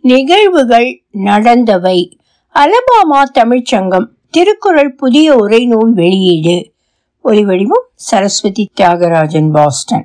நிகழ்வுகள் நடந்தவை. அலபாமா தமிழ்ச்சங்கம் திருக்குறள் புதிய உரைநூல் வெளியீடு. ஒலிவடிவம் சரஸ்வதி தியாகராஜன், பாஸ்டன்.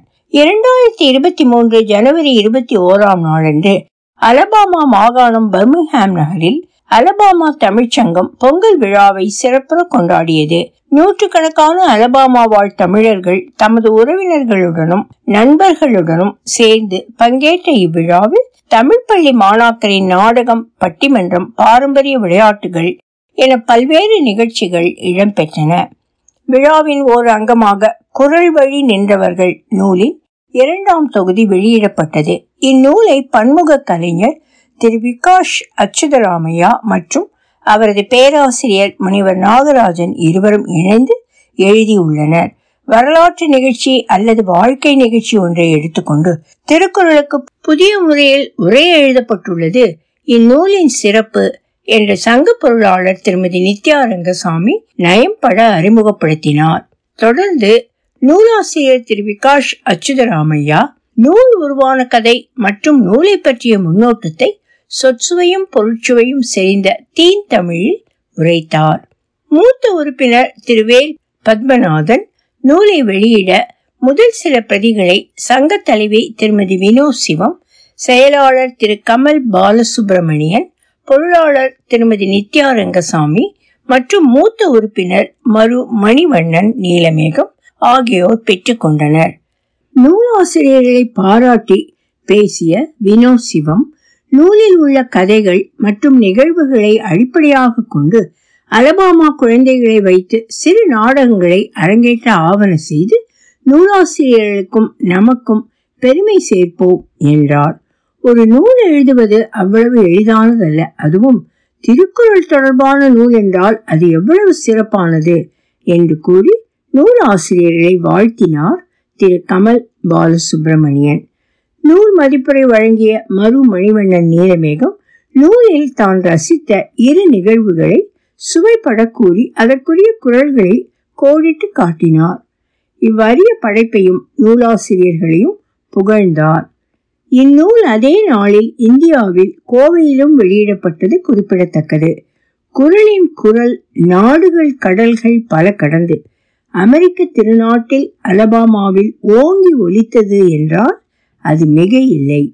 2023 ஜனவரி 21ஆம் நாளன்று அலபாமா மாகாணம் பர்மிங்ஹாம் நகரில் அலபாமா தமிழ்ச்சங்கம் பொங்கல் விழாவை சிறப்புற கொண்டாடியது. நூற்றுக்கணக்கான அலபாமா வாழ் தமிழர்கள் தமது உறவினர்களுடனும் நண்பர்களுடனும் சேர்ந்து பங்கேற்ற இவ்விழாவில் தமிழ் பள்ளி மாணாக்கரின் நாடகம், பட்டிமன்றம், பாரம்பரிய விளையாட்டுகள் என பல்வேறு நிகழ்ச்சிகள் இடம்பெற்றன. விழாவின் ஓர் அங்கமாக குரல் வழி நின்றவர்கள் நூலின் 2ஆம் தொகுதி வெளியிடப்பட்டது. இந்நூலை பன்முக கலைஞர் திரு விகாஷ் அச்சுதராமையா மற்றும் அவரது பேராசிரியர் முனைவர் நாகராஜன் இருவரும் இணைந்து எழுதியுள்ளனர். வரலாற்று நிகழ்ச்சி அல்லது வாழ்க்கை நிகழ்ச்சி ஒன்றை எடுத்துக்கொண்டு திருக்குறளுக்கு புதிய முறையில் உரை எழுதப்பட்டுள்ளது இந்நூலின் சிறப்பு என்ற சங்க பொருளாளர் திருமதி நித்யா ரங்கசாமி நயம்பட அறிமுகப்படுத்தினார். தொடர்ந்து நூலாசிரியர் திரு விகாஷ் அச்சுதராமையா நூல் உருவான கதை மற்றும் நூலை பற்றிய முன்னோட்டத்தை சொற்சுவையும் பொருட்சுவையும் செறிந்த தீன் தமிழில் உரைத்தார். மூத்த உறுப்பினர் திரு வேல் பத்மநாதன் நூலை வெளியிட முதல் சில பிரதிகளை சங்க தலைவி திருமதி வினோ சிவம், செயலாளர் திரு கமல் பாலசுப்ரமணியன், பொருளாளர் திருமதி நித்யா ரங்கசாமி மற்றும் மூத்த உறுப்பினர் மரு மணிவண்ணன் நீலமேகம் ஆகியோர் பெற்றுக் கொண்டனர். நூலாசிரியர்களை பாராட்டி பேசிய வினோ சிவம், நூலில் உள்ள கதைகள் மற்றும் நிகழ்வுகளை அடிப்படையாக கொண்டு அலபாமா குழந்தைகளை வைத்து சிறு நாடகங்களை அரங்கேற்ற ஆவண செய்து நூலாசிரியர்களுக்கும் நமக்கும் பெருமை சேர்ப்போம் என்றார். ஒரு நூல் எழுதுவது அவ்வளவு எளிதானதல்ல. அதுவும் திருக்குறள் தொடர்பான நூல் என்றால் அது எவ்வளவு சிறப்பானது என்று கூறி நூலாசிரியர்களை வாழ்த்தினார் திரு கமல் பாலசுப்ரமணியன். நூல் மதிப்புரை வழங்கிய மரு மணிவண்ணன் நீலமேகம் நூலில் தான் ரசித்த இரு நிகழ்வுகளை சுவைப்பட கூறி அதற்குரிய குரல்களை கோடிட்டு காட்டினார். இவ்வறிய படைப்பையும் நூலாசிரியர்களையும் புகழ்ந்தார். இந்நூல் அதே நாளில் இந்தியாவில் கோவையிலும் வெளியிடப்பட்டது குறிப்பிடத்தக்கது. குறளின் குரல் நாடுகள் கடல்கள் பல கடந்து அமெரிக்க திருநாட்டில் அலபாமாவில் ஓங்கி ஒலித்தது என்றால் அது மிக இல்லை.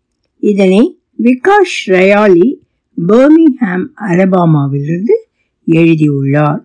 இதனை விகாஷ் ரயாலி பர்மிங்ஹாம் அலபாமாவிலிருந்து எழுதியுள்ளார்.